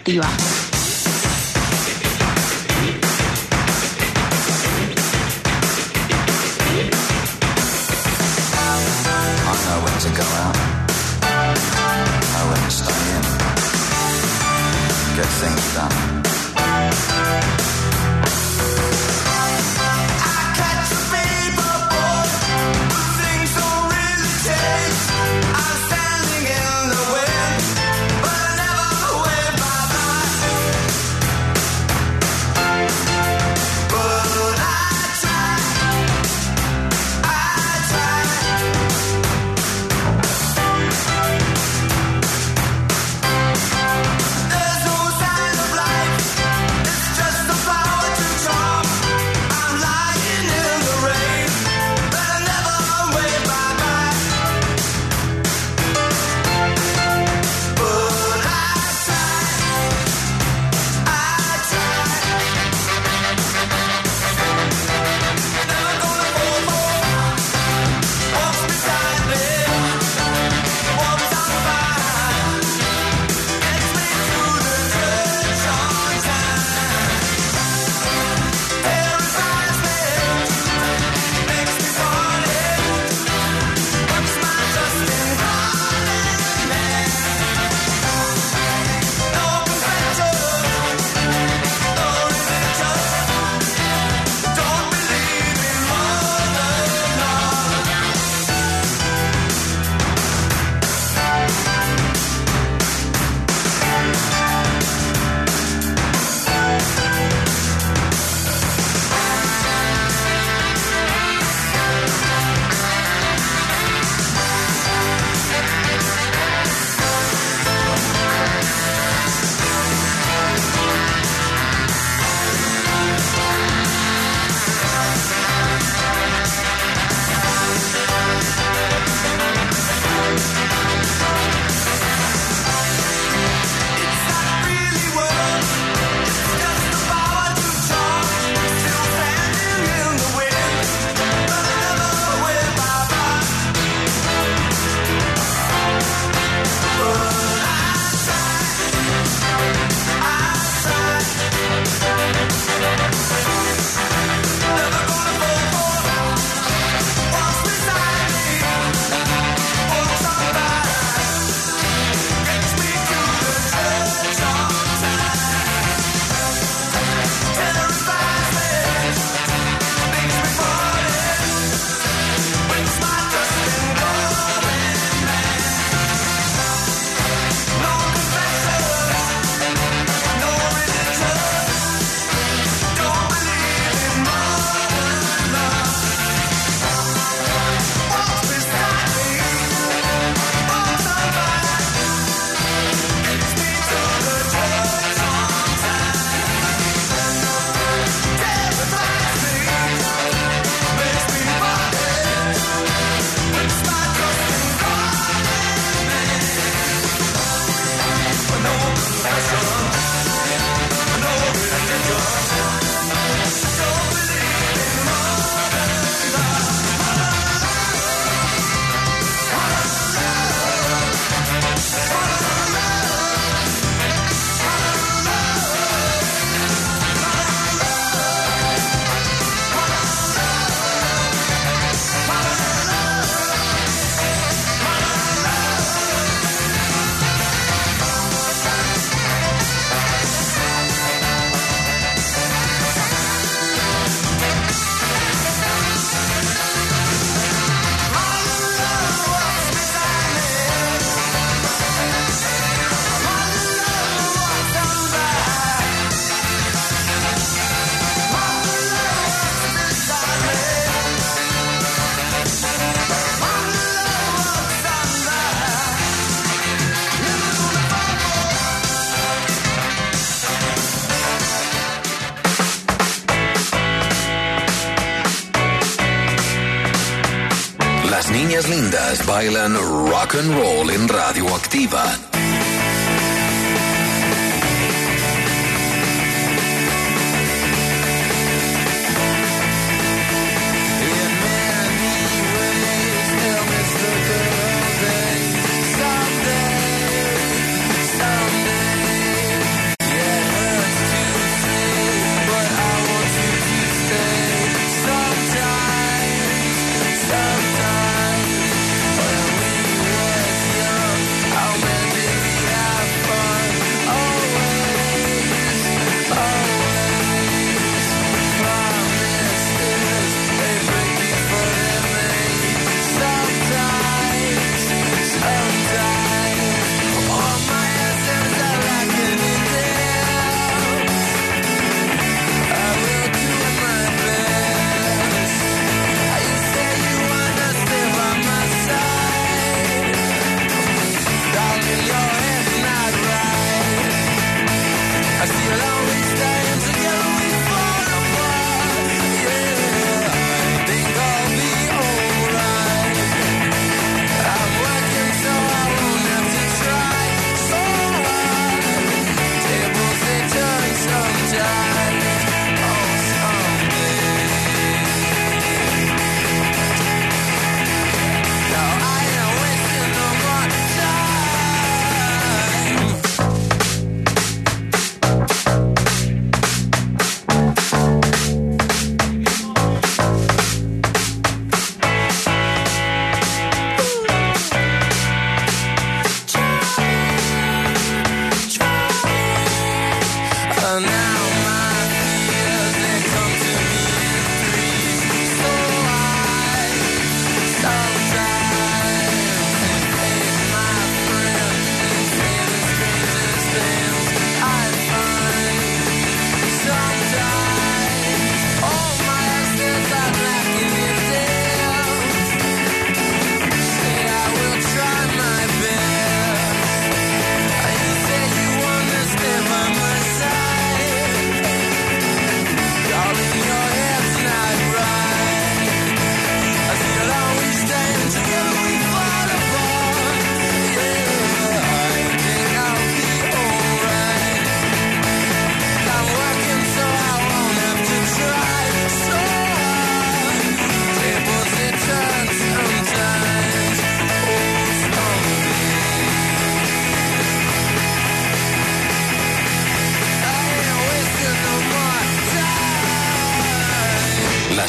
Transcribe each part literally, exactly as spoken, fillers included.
Attiva. To go out, know when to stay in, get things done. I catch a fever, boy, but things don't really change. I'm standing in the wind, but I never wave my bye. But I try, I try. There's no sign of life, it's just the power to charm. I'm lying in the rain, but I never wave bye-bye. But I try, I try. Never gonna fall for what's beside me, what's on fire. Gets me to the church on time. Terrifies me, makes me funny. What's my trust in calling me? No confession, no religion. Don't believe in mother love. It's not really work, it's just the power to charm. Still standing in the wind, but I never wave bye-bye. But I try, I try. Never gonna fall for what's beside me, what's on fire. Gets me to the church on time. Terrifies me, makes me funny. Brings my trust in calling me. No confession, no religion. Don't believe in mother love. What's beside me, what's on fire. Gets me to the church on time. Terrifies me, makes me funny. Brings my trust in calling me. No confession, no religion. Don't believe in mother love. Las niñas lindas bailan rock and roll en Radioactiva. Someday, someday.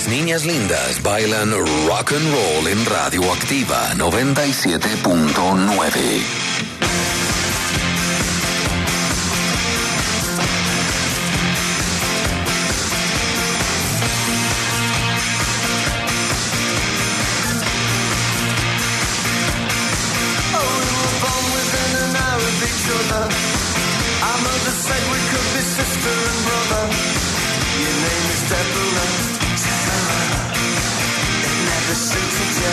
Las niñas lindas bailan rock and roll en Radioactiva noventa y siete punto nueve. Our mother said we could be sister and brother. Your name is Deborah. Deborah. It never suited you.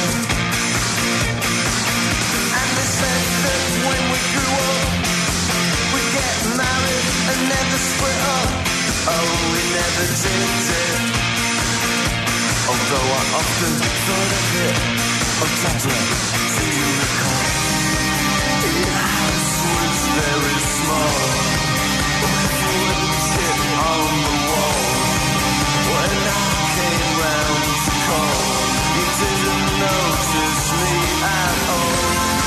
And they said that when we grew up, we'd get married and never split up. Oh, we never did it. Although I often thought of it. Oh, Deborah, do you recall? Your house was very small, with wooden shit on the wall. When I came round to call, you didn't notice me at all.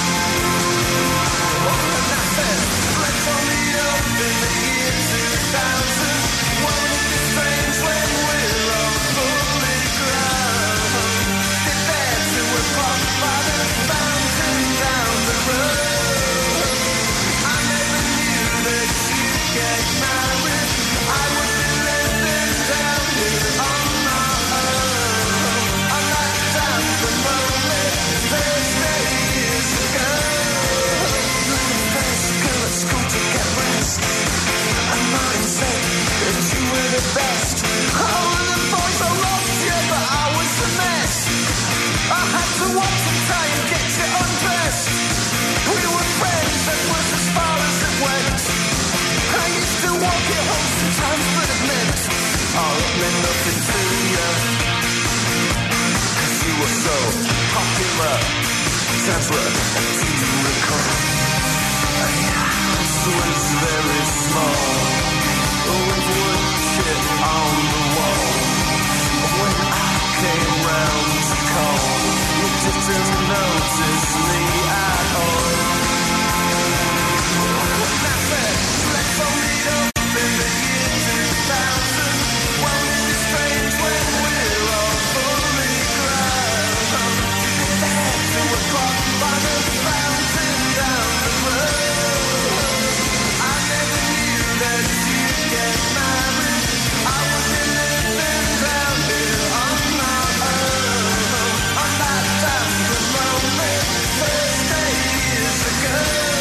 And I said, let's all meet up in the year two thousand. Won't it be strange when we're all fully grown? Sit there to a pop by the fountain down the road. Get married, I would be living down here on my own. On that damn lonely Thursday years ago. First girl at school to get rest, and mine said that you were the best. Oh, and the boys I loved you, but I was a mess. I had to watch and try and get you undressed. We were friends, that was as far as it went. I used to walk you home sometimes, but it meant oh, it meant nothing to you. Cause you were so popular. Deborah, do you recall? Your house was very small, with wood shit on the wall. When I came round to call, you didn't notice me at all. When I said, let's all meet up in the year two thousand. Won't it be strange when we're all fully grown? There to a clock by the fountain down the road. I never knew that you'd get married. I would be living down here on my own. On that damn lonely Thursday years ago.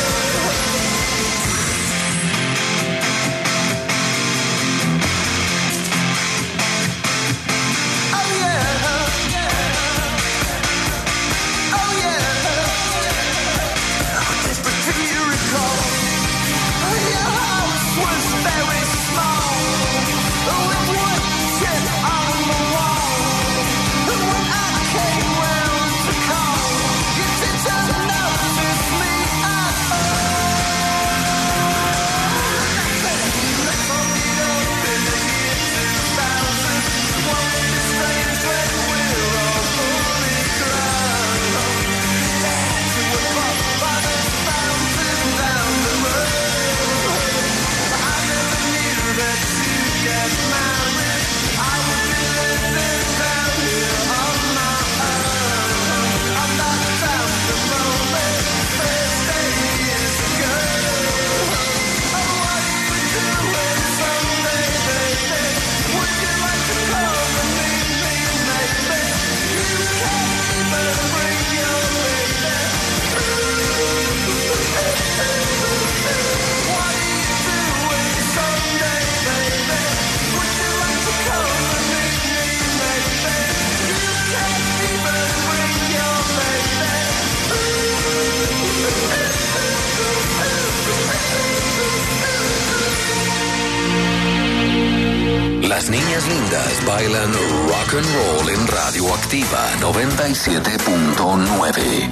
Las niñas lindas bailan rock and roll en Radioactiva noventa y siete punto nueve.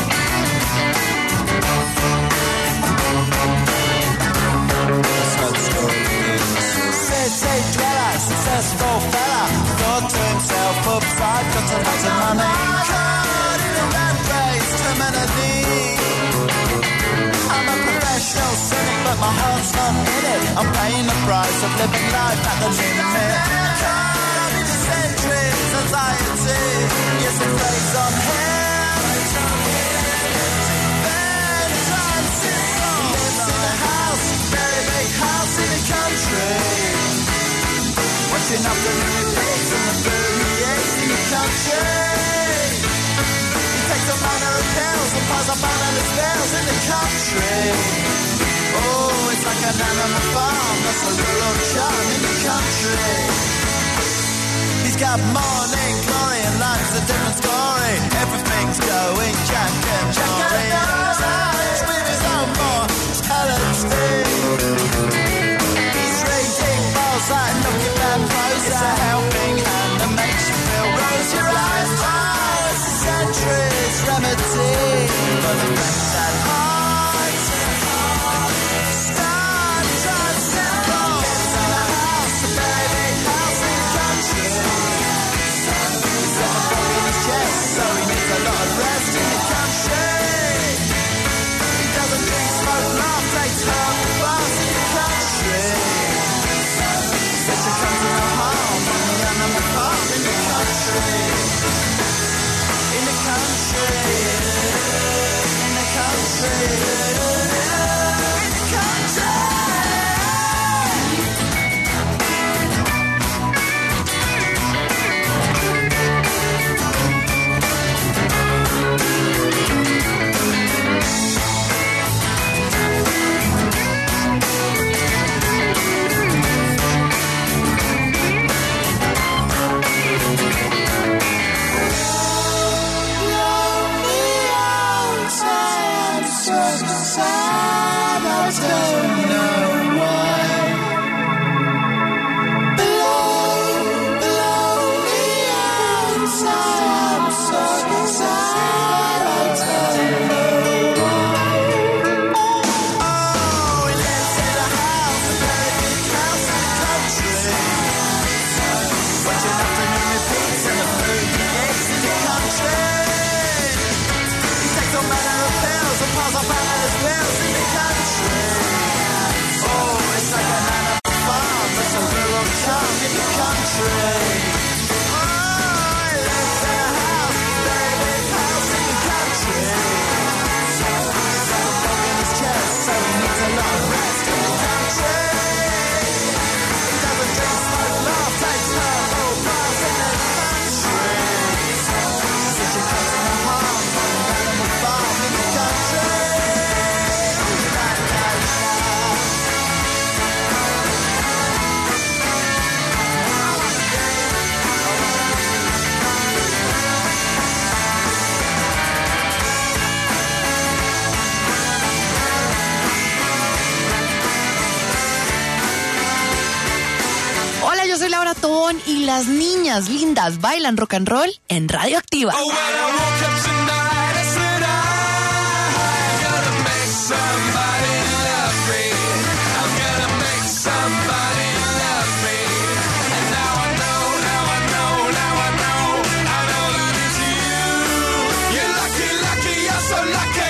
City dweller, successful fella, thought to himself, oops, I've got a lot of money. Caught in a rat race, too many of these. I'm a professional cynic, but my heart's not in it. I'm paying the price of living life at the limit. Caught in the centuries, and as it plays on him. Then trances on. He lives in a house, very big house in the country. Watching afternoon repeats and the food he eats in the country. He takes a manner of pills and piles up analyst bills in the country. Oh, it's like an animal farm, that's a rural charm in the country. He's got morning glory and life's a different story. Everything's going Jack and Jory. He's with his own mortality. He's reading Balzac, looking bad prose. It's a helping hand that makes you feel rose. Your eyes, oh, it's a century's remedy for the friends that heart. Star transcendental. Lives in a house, a very big house in the country. He's got a bug in his chest, so he needs a lot of rest in the country. He doesn't drink, smoke, laugh, takes herbal baths in the country. Says she comes to no harm on the animal farm in the country. In the country. In the country. In the country. Y las niñas lindas bailan rock and roll en Radio Activa. Oh, when I woke up tonight, I said I'm gonna make somebody love me. I'm gonna make somebody love me. And now I know, now I know, now I know, I know that it's you. You're lucky, lucky, you're so lucky.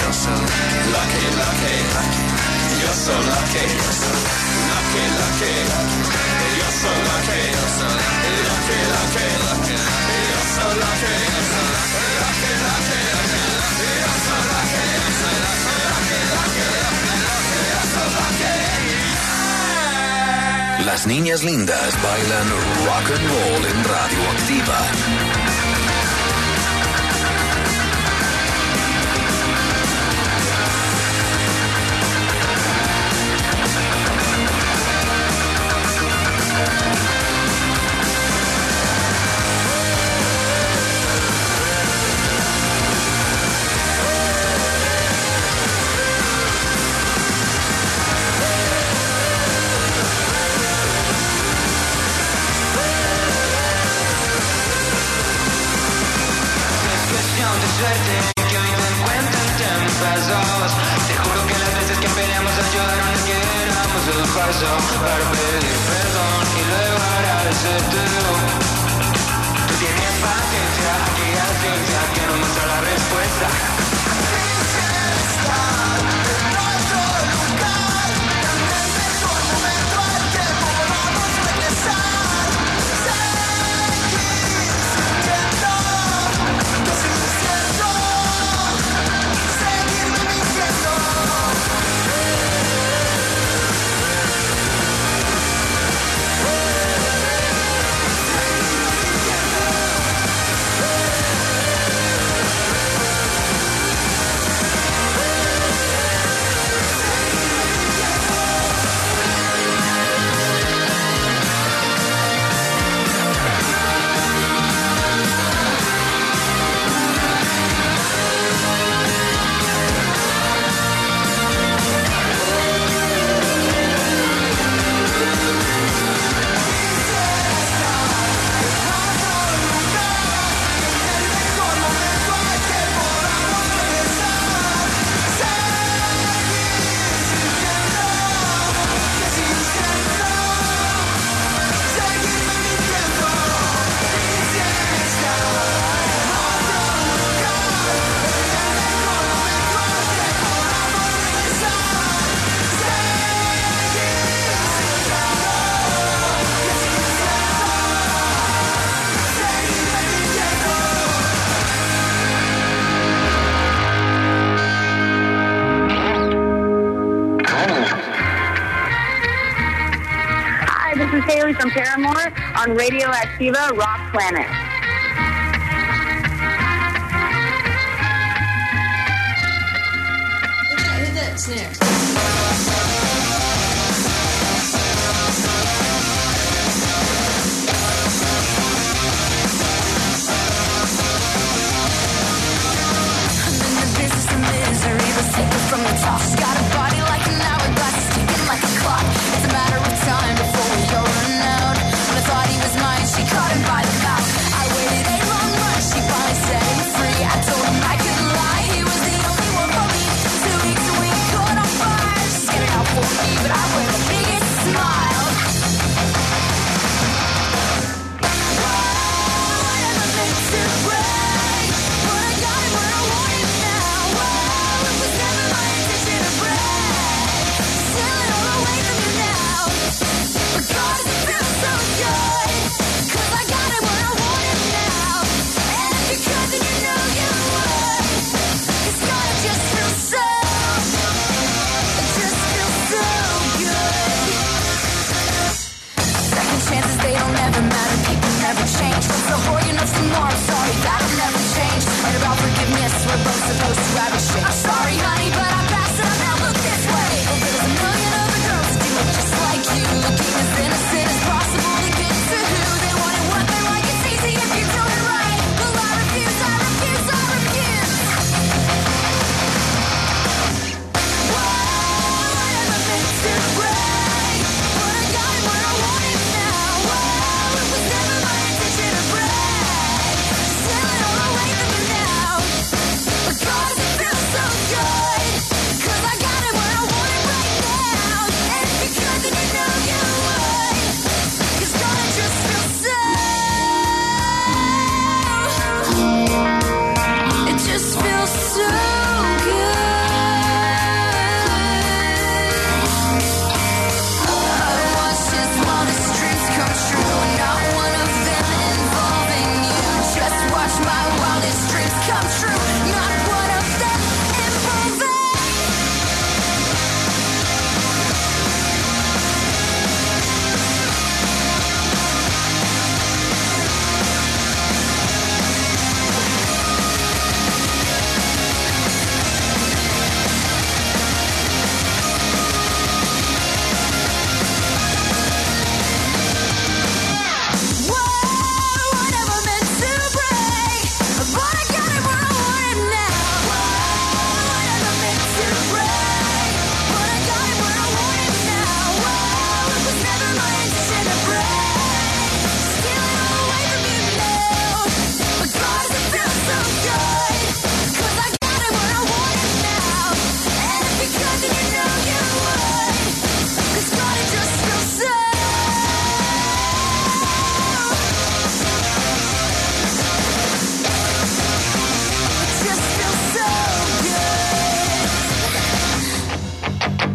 Lucky, lucky, you're so lucky. Lucky, lucky, you're so lucky. Lucky, lucky, you're so lucky. Lucky, lucky, you're so lucky. Las niñas lindas bailan rock and roll en Radioactiva. Que hoy me encuentro en tiempos. Te juro que las veces que peleamos ayudaron a que éramos el paso para pedir perdón y luego agradecerte. Tú tienes paciencia y ciencia que no muestra la respuesta. From Paramore on Radioactiva Rock Planet. Hit that snare. I'm in the business of misery, but taken from the top. She's got a body like an hourglass, ticking like a clock. It's a matter of time before we all run out. When I thought he was mine, she caught him by the mouth. I waited a long month, she finally set him free. I told him I couldn't lie, he was the only one for me. Two weeks and we caught on fire. She's getting out for me, but I wear the biggest smile. Whoa, I never meant to break, but I got it where I want it now. Whoa, it was never my intention to break, stealing all away from you now. But God, it feels so good, 'cause I got it where I want it now. And if you could, then you know you would. It's gotta just feel so, it just feels so good. Second chances, they don't ever matter, people never change. What's the whore, you know some more, I'm sorry, that'll never change. Right about forgiveness, we're both supposed to have a shake. I'm sorry, honey, but I passed it, now look this way. Well, there's a million other girls that do it just like you, looking as innocent as possible to get to who they want and what they like. It's easy if you do it right. Well, I refuse, I refuse, I refuse. Whoa, I never meant to break, but I got it where I want it now. Whoa, it was never my intention to break, stealing all away from you now. But God, it feels so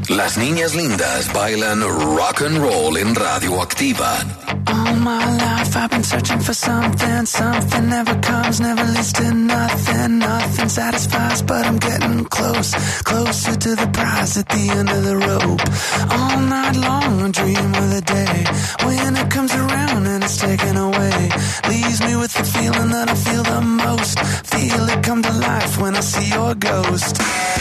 Las niñas lindas bailan rock and roll en Radioactiva. All my life I've been searching for something. Something never comes, never leads to nothing. Nothing satisfies, but I'm getting close. Closer to the prize at the end of the rope. All night long I dream of the day when it comes around and it's taken away. Leaves me with the feeling that I feel the most. Feel it come to life when I see your ghost.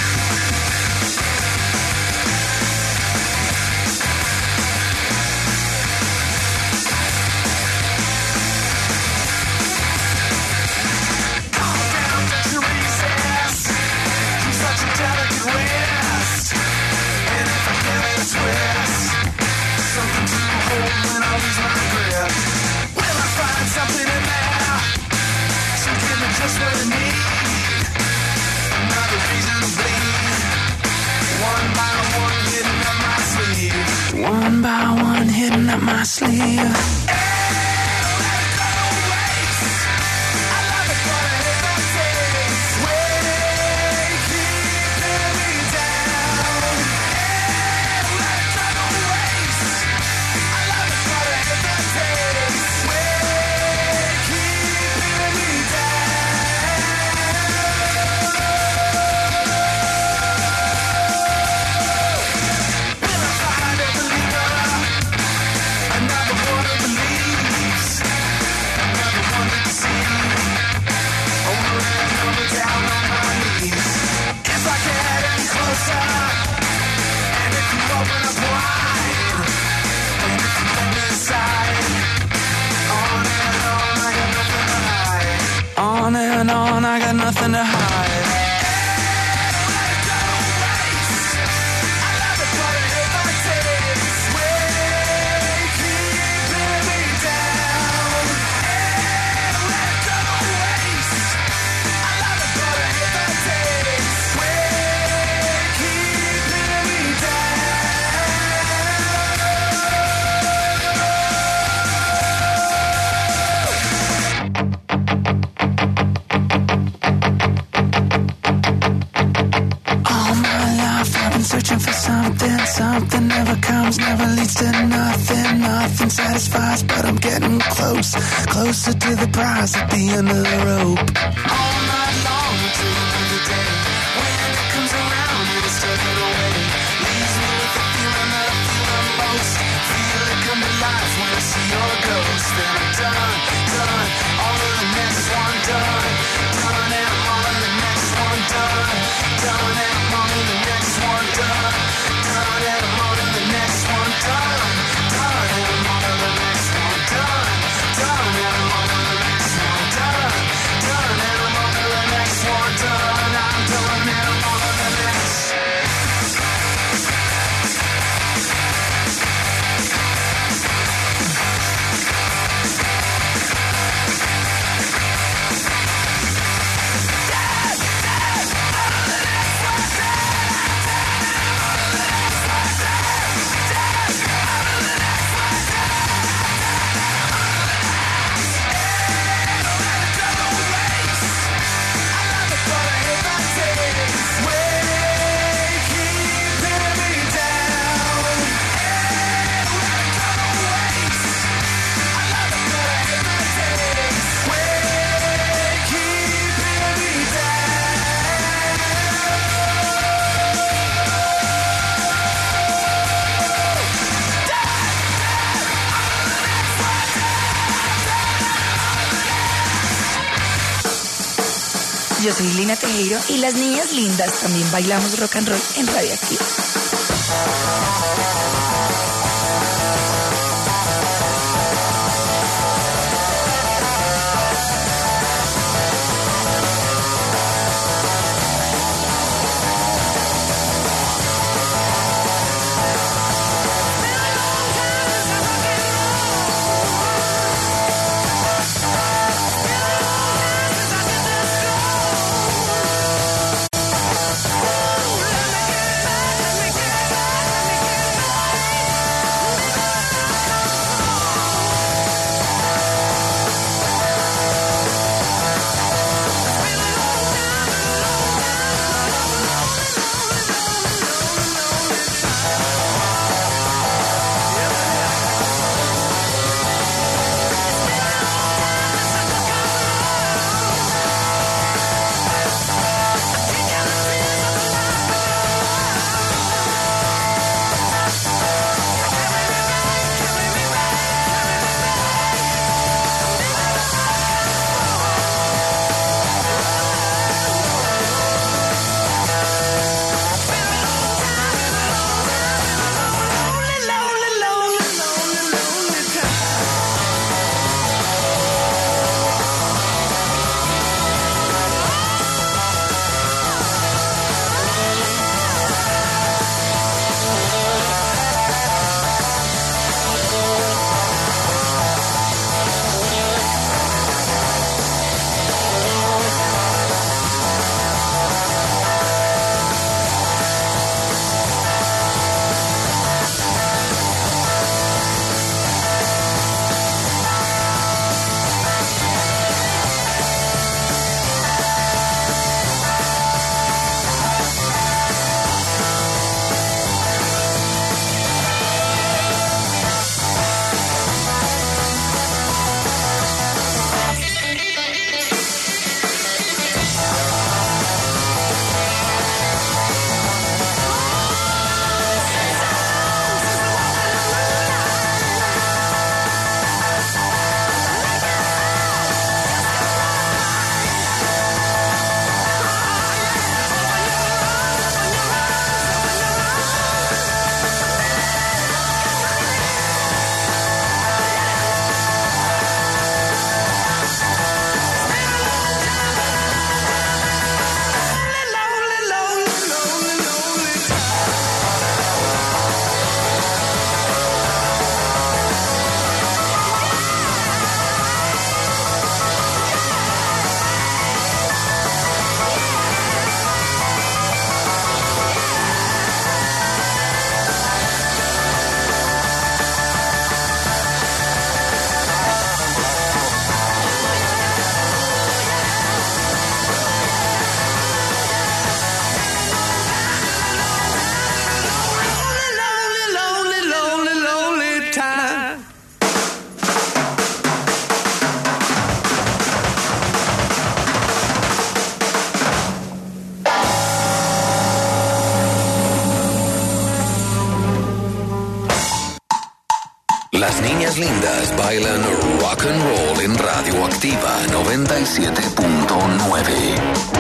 Just what I need. Another reason to bleed. One by one, hitting up my sleeve. One by one, hitting up my sleeve. On and on, I got nothing to hide. Searching for something, something never comes, never leads to nothing. Nothing satisfies, but I'm getting close, closer to the prize at the end of the rope. All night long, dream of the day when it comes around and it's taken away. Leaves me with the feeling that I feel the most. Feel it come to life when I see your ghost. Then I'm done, done, all of the next one done, done and I'm on to the next one done, done and I'm on to the next one done, done and I'm on to the next one done, done and I'm on to the next one done, done and I'm on to the next one done, done and I'm on to the next one done, I'm done and I'm on to the next. Yo soy Lina Tejero y las niñas lindas también bailamos rock and roll en Radioactiva. Let me get back, let me get back, let me get back. Las niñas lindas bailan rock and roll en Radioactiva noventa y siete punto nueve.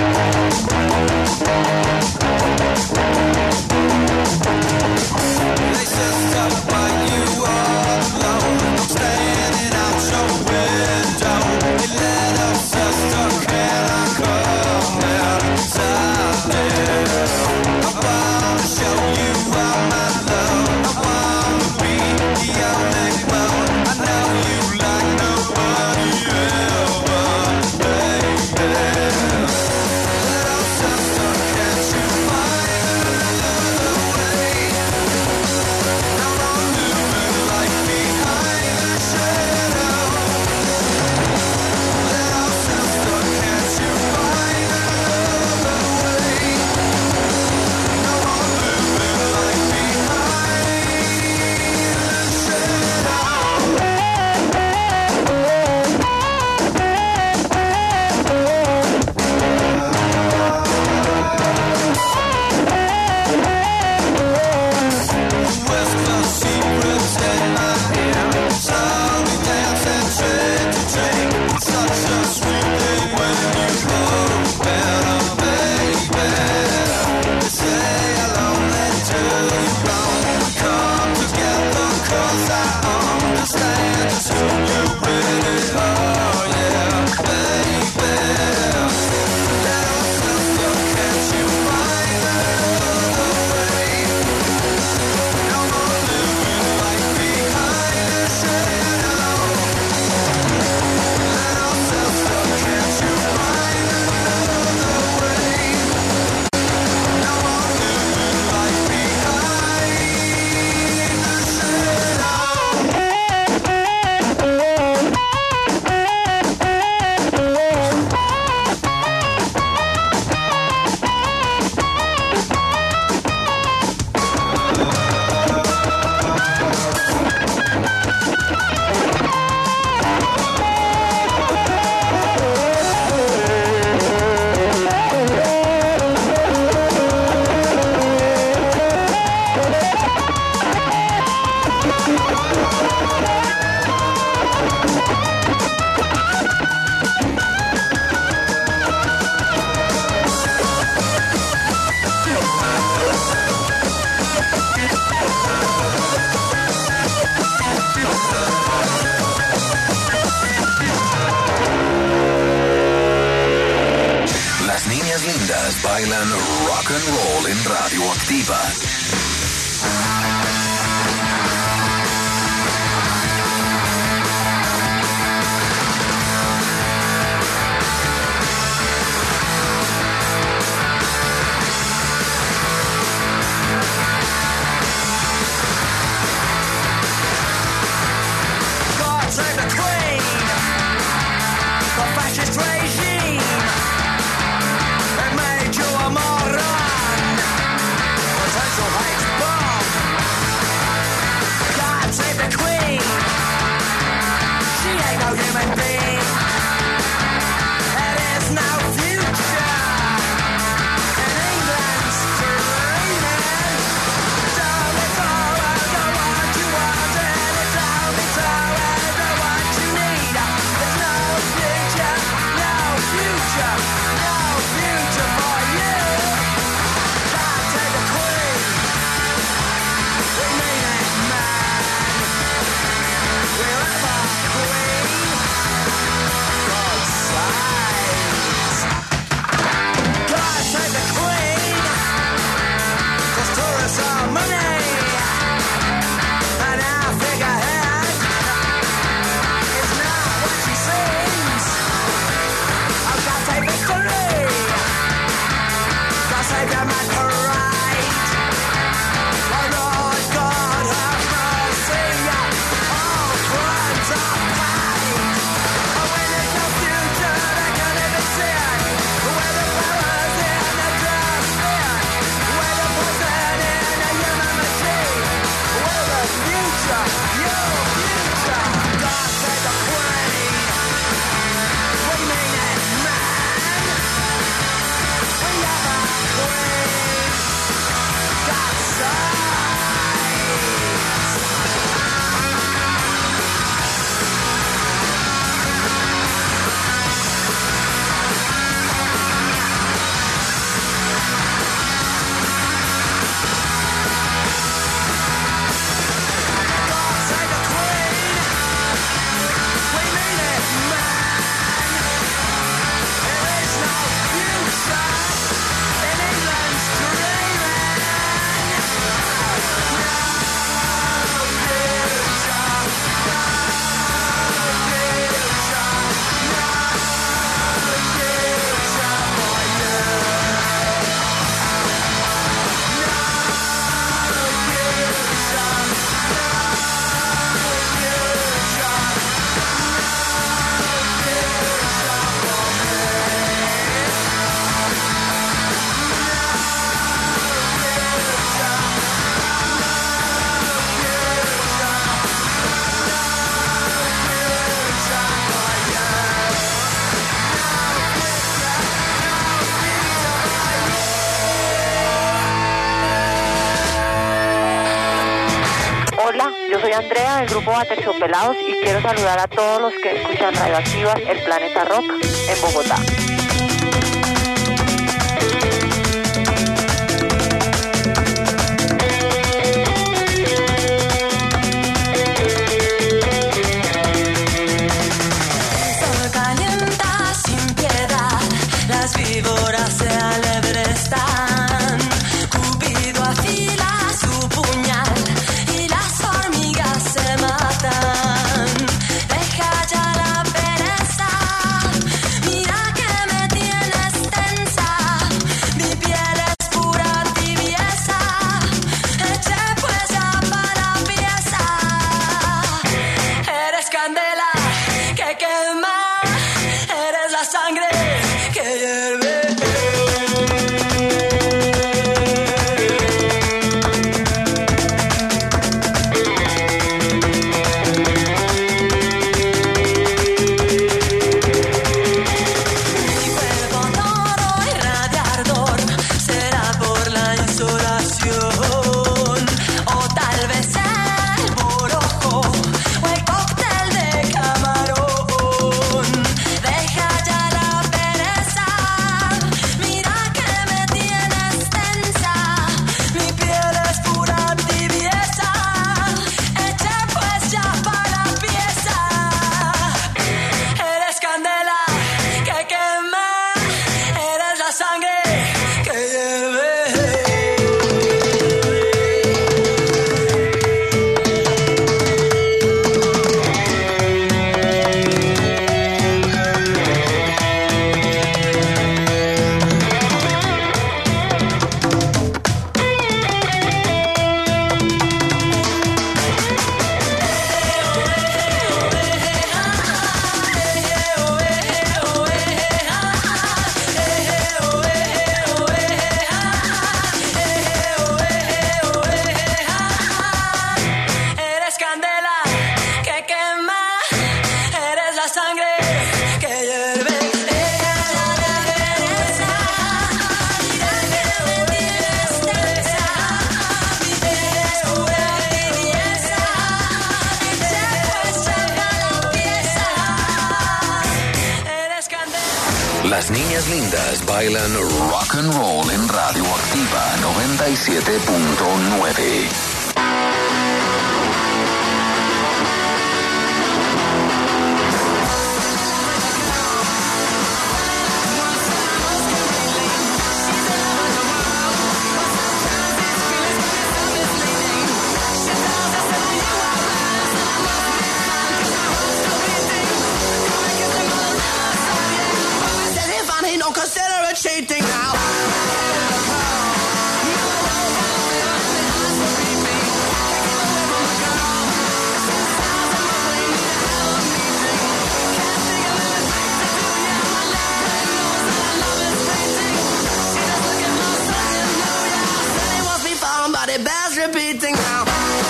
Bailan rock and roll en Radioactiva. God save the Queen, the fascist regime. It made you a moron, potential hate bomb. soy Andrea del grupo Aterciopelados y quiero saludar a todos los que escuchan Radioactiva, el Planeta Rock, en Bogotá. Sol calienta sin piedad, las víboras se alebrestan. Cupido afila su puñal y las hormigas se matan. Deja ya la pereza, mira que me tienes tensa. Mi piel es pura tibieza, eché pues ya para pieza. Eres candela que quema, eres la sangre que hierve. Mi cuerpo toro irradia ardor, será por la insolación, o tal vez el borojo, o el cóctel de camarón. Deja ya la pereza, mira que me tienes tensa. Mi piel es pura tibieza, eché pues ya para pieza. Eres candela que quema, eres la sangre que hierve. Eres candela que quema, eres la sangre que hierve. Deja ya la pereza, mira que me tienes tensa. Mi piel es pura tibieza, eché pues ya la pieza. Eres candela. Las niñas lindas bailan rock and roll en Radioactiva noventa y siete punto nueve. Said if I ain't don't consider it cheating now. But it bears repeating now.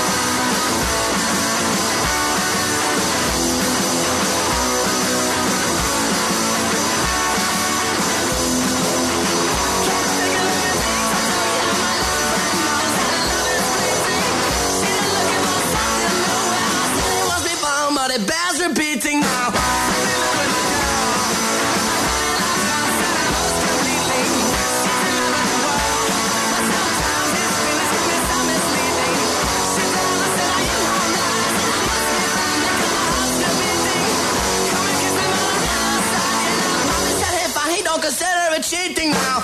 Must be found, but it bears repeating now. Don't consider it cheating now.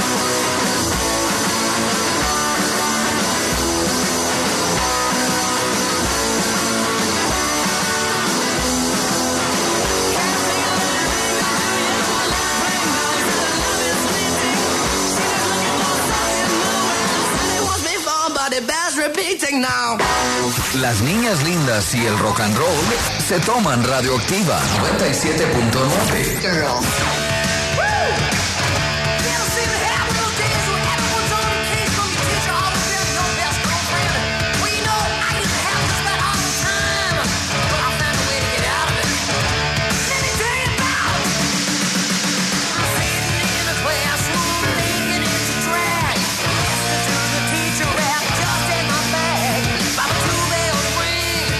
Once before, but it bears repeating now. Las niñas lindas y el rock and roll se toman Radioactiva noventa y siete punto nueve. Girl. Teacher rap just in my bag. By the two-bell ring.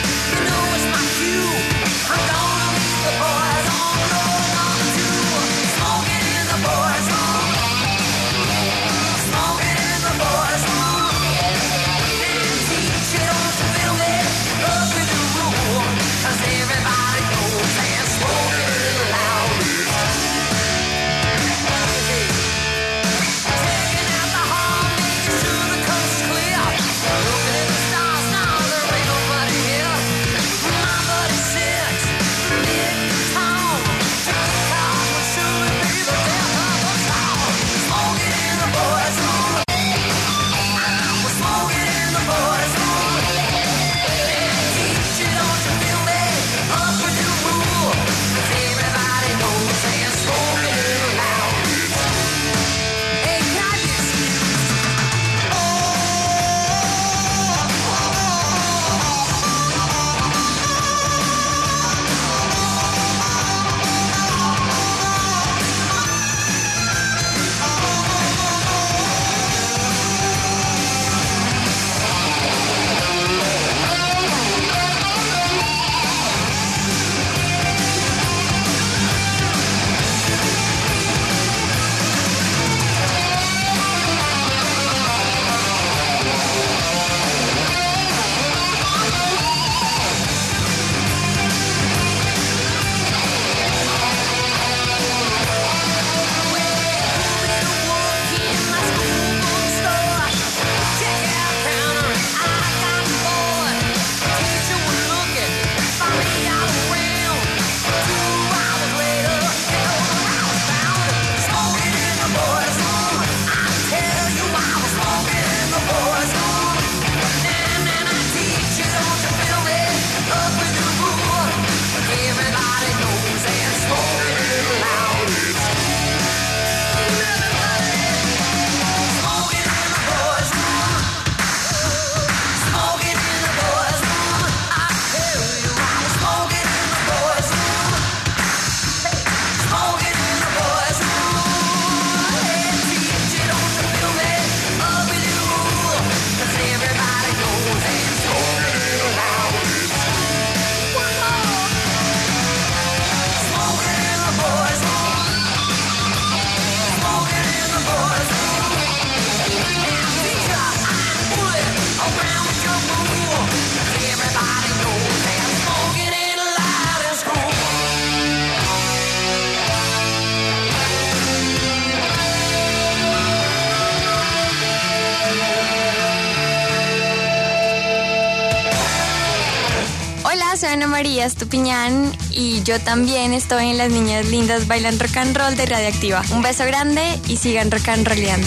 María Estupiñán y yo también estoy en Las Niñas Lindas Bailan Rock and Roll de Radioactiva. Un beso grande y sigan rock and rolleando.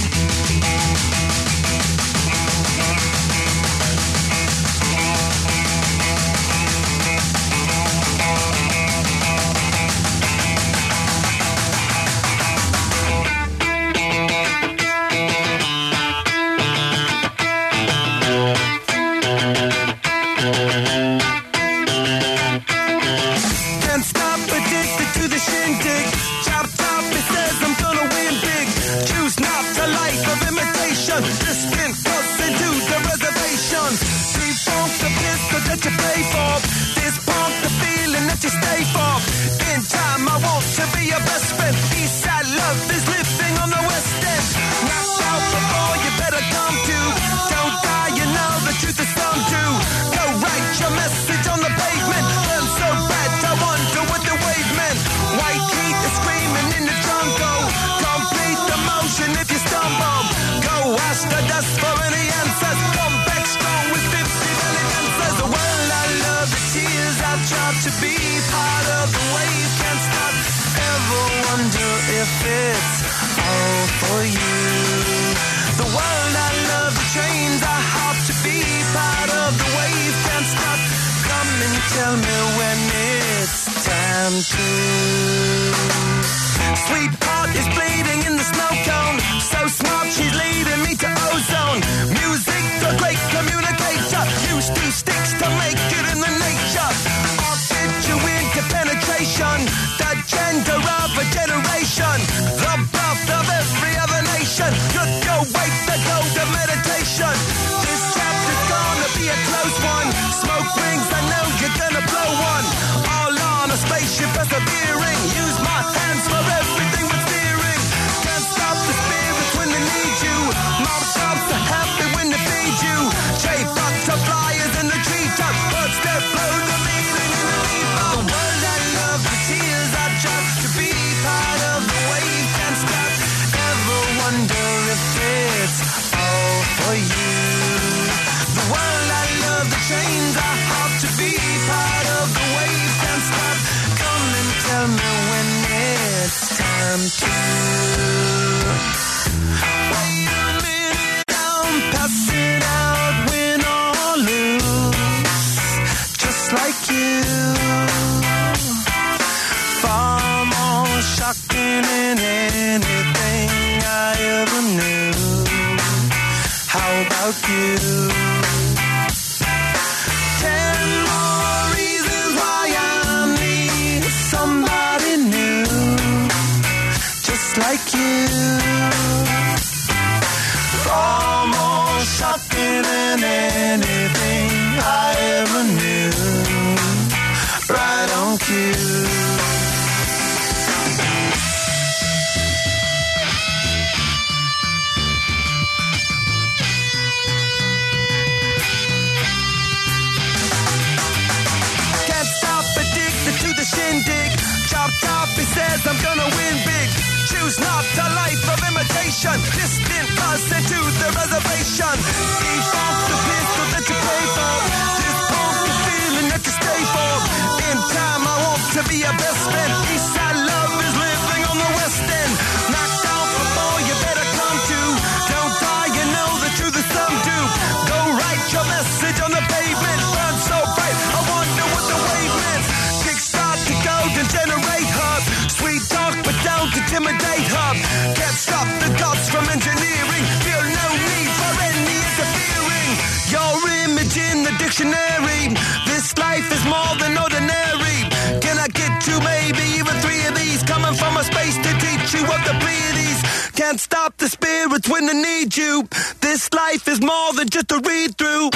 Can't stop the spirits when they need you. This life is more than just a read-through.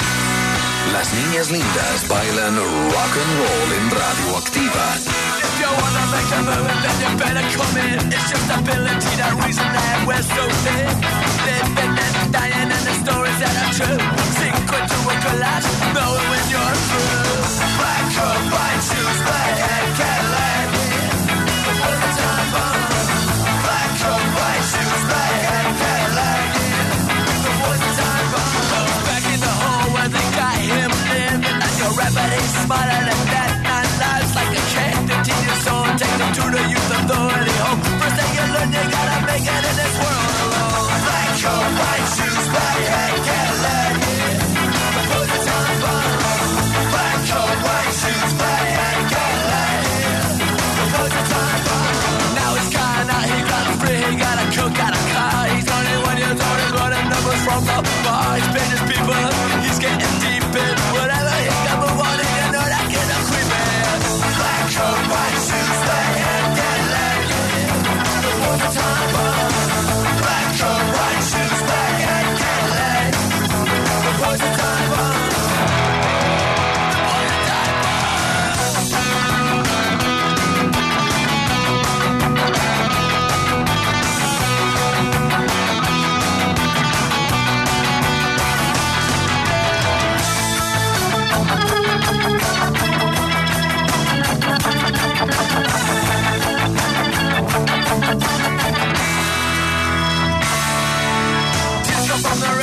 Las Niñas Lindas Bailan Rock and Roll en Radioactiva. If you wanna make a move, then you better come in. It's just ability, the reason that we're so thin. Living and dying and the stories that are true. Sink into a collapse, knowing when you're through. Black coat, white shoes, black hat, Cadillac. The world's on fire. Black coat, white shoes, black hat, Cadillac. The world's on fire. Back in the hole where they got him living, and your rapper is smarter than that.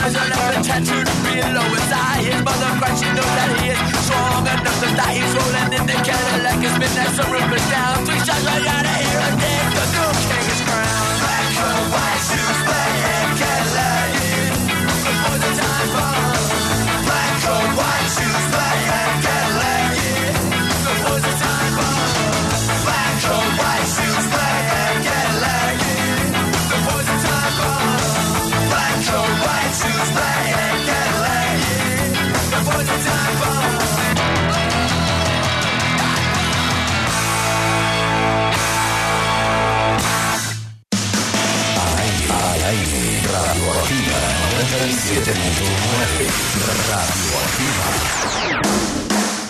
eyes are never tattooed below his eye. His mother cries, she knows that he is strong enough to die. He's rolling in the Cadillac, his midnight sunroof is down. Three shots right out of here and then the new king is crowned. Black coat, white shoes, black hair, Cadillac. Before the time bomb. Black coat, white shoes, black hair, Cadillac. Before the time bomb. Black coat, white shoes, black hair, Cadillac. Before the time bomb. Black coat, white shoes, black hair, Cadillac. Before the time bomb. Radioactiva noventa y siete punto nueve. Radioactiva.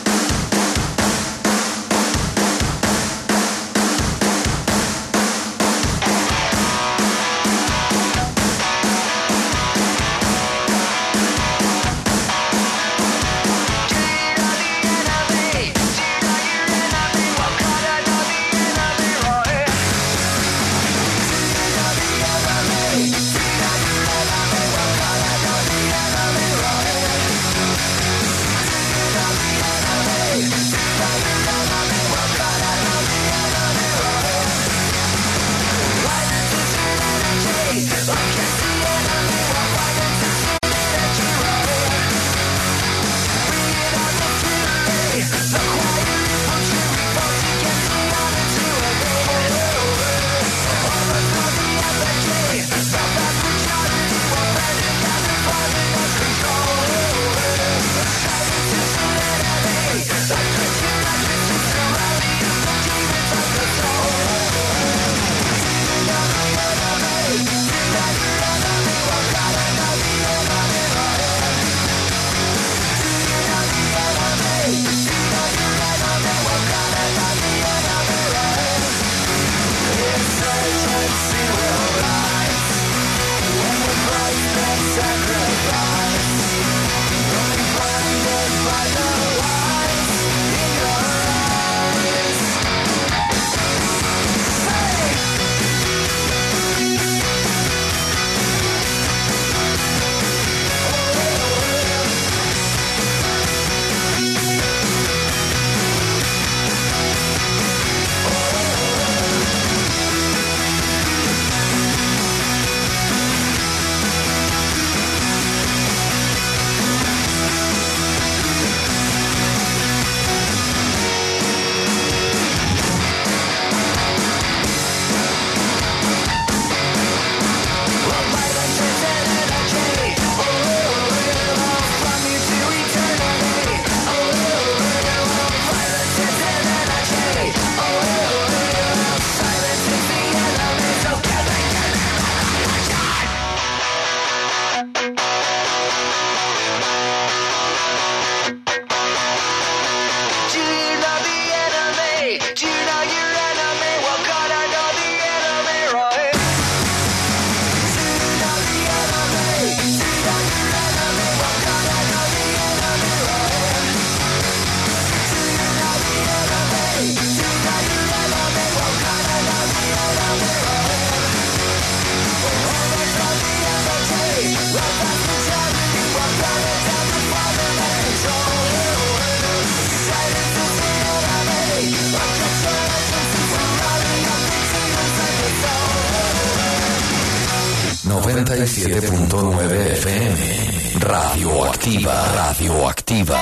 noventa y siete punto nueve F M. Radioactiva, radioactiva.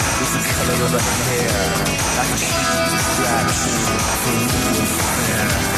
Of her hair, like a sheet distraction from the affair.